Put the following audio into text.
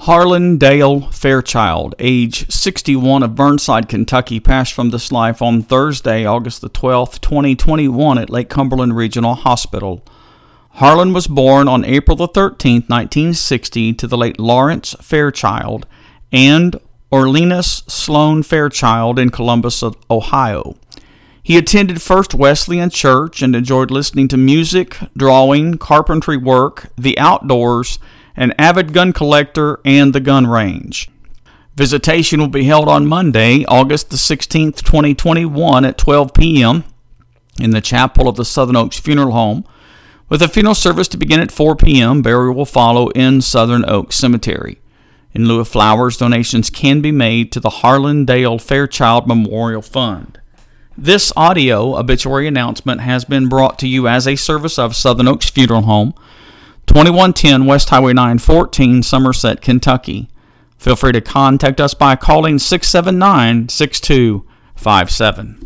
Harlan Dale Fairchild, age 61, of Burnside, Kentucky, passed from this life on Thursday, August the 12th, 2021 at Lake Cumberland Regional Hospital. Harlan was born on April the 13th, 1960, to the late Lawrence Fairchild and Orleans Sloan Fairchild in Columbus, Ohio. He attended First Wesleyan Church and enjoyed listening to music, drawing, carpentry work, the outdoors, an avid gun collector, and the gun range. Visitation will be held on Monday, August the 16th, 2021 at 12 p.m. in the chapel of the Southern Oaks Funeral Home, with a funeral service to begin at 4 p.m. Burial will follow in Southern Oaks Cemetery. In lieu of flowers, donations can be made to the Harlan Dale Fairchild Memorial Fund. This audio obituary announcement has been brought to you as a service of Southern Oaks Funeral Home, 2110 West Highway 914, Somerset, Kentucky. Feel free to contact us by calling 679-6257.